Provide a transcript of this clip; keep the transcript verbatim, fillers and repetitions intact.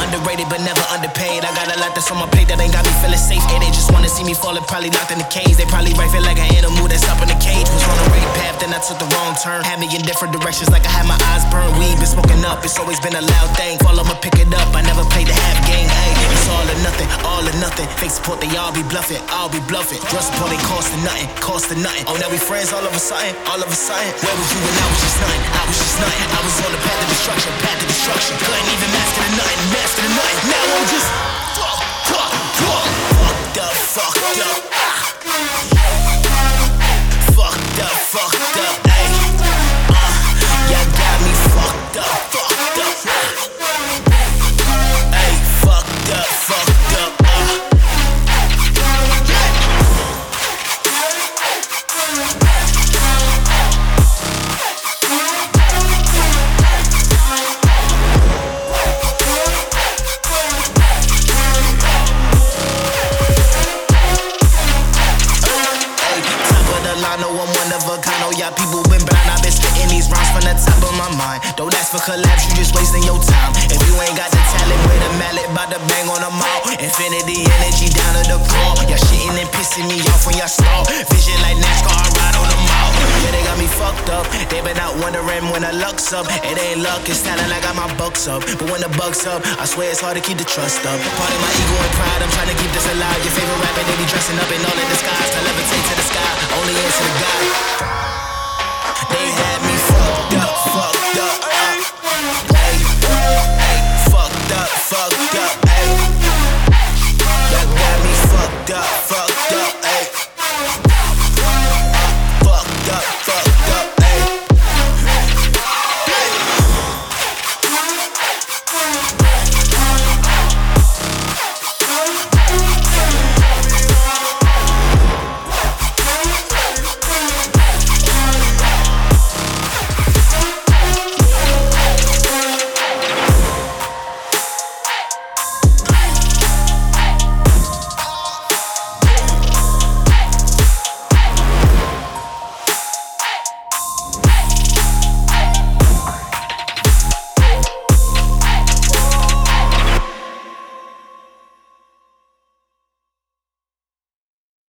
underrated but never underpaid. I got a lot that's on my plate that ain't got me feeling safe. And they just wanna see me falling, probably locked in the cage. They probably right feel like an animal that's up in the cage. Was on the right path, then I took the wrong turn. Had me in different directions like I had my eyes burned. Weed been smoking up, it's always been a loud thing. Fall, I'ma pick it up, I never played the half game. Ay, it's all or nothing, all or nothing. Fake support, they all be bluffing, I'll be bluffing. Drug support ain't costing nothing, costing nothing. Oh, now we friends all of a sudden, all of a sudden. Where was you when I was just nothing? I was just nothing. I was on the path of destruction, path of destruction. Couldn't even master the nothing, master the nothing. Now I'm just fuck, fuck, fuck, fucked up, fucked up. Fucked up, fucked up, ayy. Uh, y'all got me fucked up, fucked up. Ayy, fucked up, fucked up. Uh. No, I'm one of a kind. Oh, yeah, people been blind. I've been spitting these rhymes from the top of my mind. Don't ask for collabs, you just wasting your time. If you ain't got the talent with a mallet, bout to bang on them all. Infinity energy down to the core. Y'all shitting and pissing me off when y'all stall. Vision like NASCAR, I ride on them all. Yeah, they got me fucked up. They been out wondering when the luck's up. It ain't luck, it's talent, I got my bucks up. But when the bucks up, I swear it's hard to keep the trust up. Part of my ego and pride, I'm trying to keep this alive. Your favorite rapper, they be dressing up in all in disguise. To levitate to the sky, only answer to God. They have